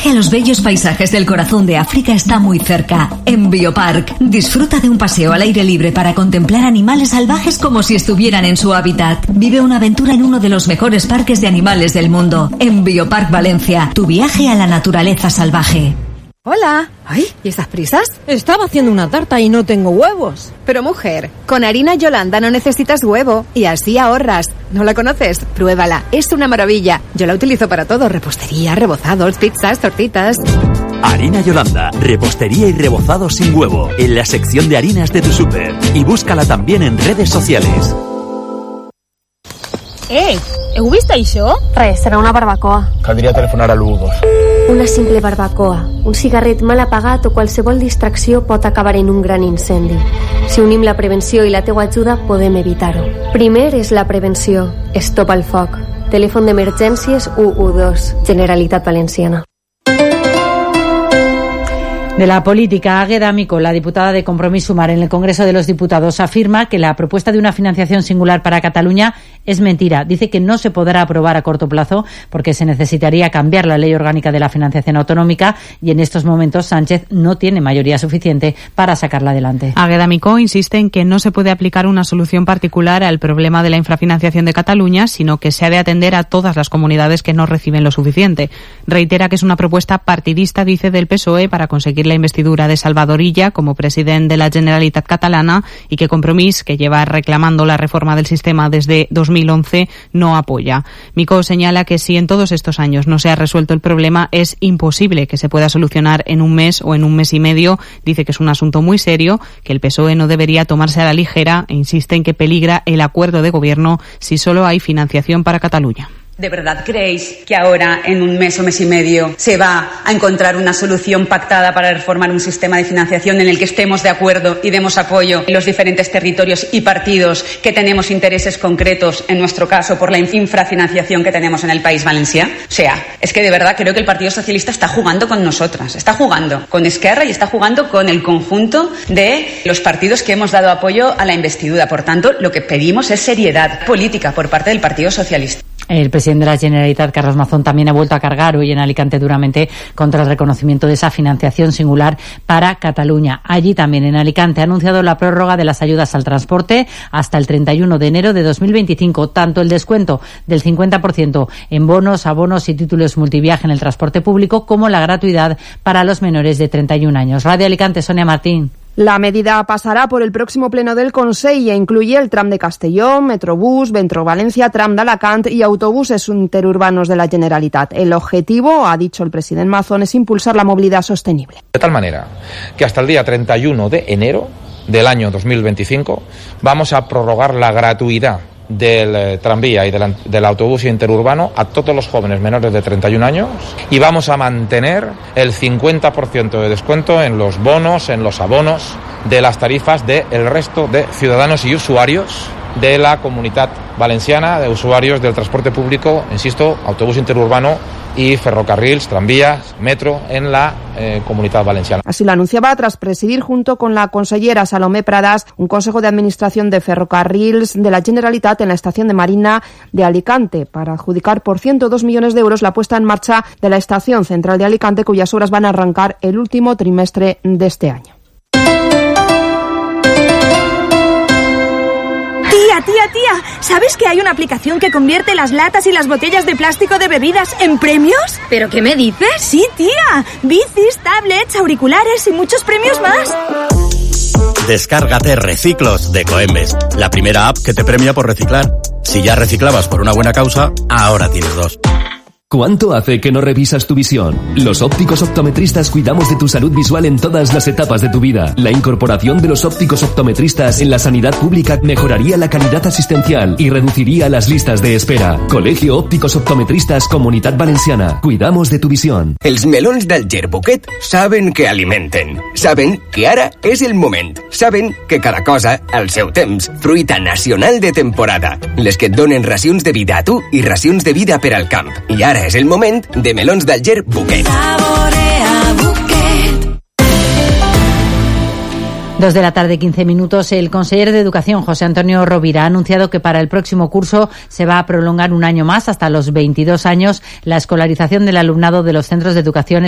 viaje a los bellos paisajes del corazón de África está muy cerca. En Biopark, disfruta de un paseo al aire libre para contemplar animales salvajes como si estuvieran en su hábitat. Vive una aventura en uno de los mejores parques de animales del mundo. En Biopark Valencia, tu viaje a la naturaleza salvaje. Hola. Ay, ¿y estas prisas? Estaba haciendo una tarta y no tengo huevos. Pero mujer, con harina Yolanda no necesitas huevo y así ahorras. ¿No la conoces? Pruébala, es una maravilla. Yo la utilizo para todo, repostería, rebozados, pizzas, tortitas. Harina Yolanda, repostería y rebozados sin huevo, en la sección de harinas de tu súper. Y búscala también en redes sociales. Heu vist això? Res, serà una barbacoa. Caldria telefonar a l'112. Una simple barbacoa, un cigarret mal apagat o qualsevol distracció pot acabar en un gran incendi. Si unim la prevenció i la teua ajuda, podem evitar-ho. Primer és la prevenció. Stop al foc. Telèfon d'emergències 112. Generalitat Valenciana. De la política, Águeda Micó, la diputada de Compromís Sumar en el Congreso de los Diputados, afirma que la propuesta de una financiación singular para Cataluña es mentira. Dice que no se podrá aprobar a corto plazo porque se necesitaría cambiar la ley orgánica de la financiación autonómica y en estos momentos Sánchez no tiene mayoría suficiente para sacarla adelante. Águeda Micó insiste en que no se puede aplicar una solución particular al problema de la infrafinanciación de Cataluña, sino que se ha de atender a todas las comunidades que no reciben lo suficiente. Reitera que es una propuesta partidista, dice, del PSOE para conseguir la investidura de Salvador Illa como presidente de la Generalitat Catalana y que Compromís, que lleva reclamando la reforma del sistema desde 2011, no apoya. Micó señala que si en todos estos años no se ha resuelto el problema, es imposible que se pueda solucionar en un mes o en un mes y medio. Dice que es un asunto muy serio, que el PSOE no debería tomarse a la ligera e insiste en que peligra el acuerdo de gobierno si solo hay financiación para Cataluña. ¿De verdad creéis que ahora, en un mes o mes y medio, se va a encontrar una solución pactada para reformar un sistema de financiación en el que estemos de acuerdo y demos apoyo en los diferentes territorios y partidos que tenemos intereses concretos, en nuestro caso, por la infrafinanciación que tenemos en el País Valencià? O sea, es que de verdad creo que el Partido Socialista está jugando con nosotras, está jugando con Esquerra y está jugando con el conjunto de los partidos que hemos dado apoyo a la investidura. Por tanto, lo que pedimos es seriedad política por parte del Partido Socialista. El presidente de la Generalitat, Carles Mazón, también ha vuelto a cargar hoy en Alicante duramente contra el reconocimiento de esa financiación singular para Cataluña. Allí también, en Alicante, ha anunciado la prórroga de las ayudas al transporte hasta el 31 de enero de 2025. Tanto el descuento del 50% en bonos, abonos y títulos multiviaje en el transporte público como la gratuidad para los menores de 31 años. Radio Alicante, Sonia Martín. La medida pasará por el próximo pleno del Consell e incluye el tram de Castelló, Metrobús, Metro Valencia, tram d'Alacant y autobuses interurbanos de la Generalitat. El objetivo, ha dicho el presidente Mazón, es impulsar la movilidad sostenible. De tal manera que hasta el día 31 de enero del año 2025 vamos a prorrogar la gratuidad del tranvía y del autobús interurbano a todos los jóvenes menores de 31 años y vamos a mantener el 50% de descuento en los bonos, en los abonos de las tarifas del resto de ciudadanos y usuarios de la Comunitat Valenciana, de usuarios del transporte público, insisto, autobús interurbano y ferrocarrils, tranvías, metro en la Comunitat Valenciana. Así lo anunciaba tras presidir junto con la consellera Salomé Pradas un consejo de administración de ferrocarrils de la Generalitat en la estación de Marina de Alicante para adjudicar por 102 millones de euros la puesta en marcha de la estación central de Alicante, cuyas obras van a arrancar el último trimestre de este año. Tía, ¿sabes que hay una aplicación que convierte las latas y las botellas de plástico de bebidas en premios? ¿Pero qué me dices? Sí, tía, bicis, tablets, auriculares y muchos premios más. Descárgate Reciclos de Coembes, la primera app que te premia por reciclar. Si ya reciclabas por una buena causa, ahora tienes 2. ¿Cuánto hace que no revisas tu visión? Los ópticos optometristas cuidamos de tu salud visual en todas las etapas de tu vida. La incorporación de los ópticos optometristas en la sanidad pública mejoraría la calidad asistencial y reduciría las listas de espera. Colegio Ópticos Optometristas Comunitat Valenciana. Cuidamos de tu visión. Els melons del Gerbuquet saben que alimenten. Saben que ara és el moment. Saben que cada cosa al seu temps. Fruita nacional de temporada. Les que et donen racions de vida a tu i racions de vida per al camp. I ara és el moment de melons d'Alger Buquet. 2 de la tarde, 15 minutos. El consejero de Educación, José Antonio Rovira, ha anunciado que para el próximo curso se va a prolongar un año más, hasta los 22 años, la escolarización del alumnado de los centros de educación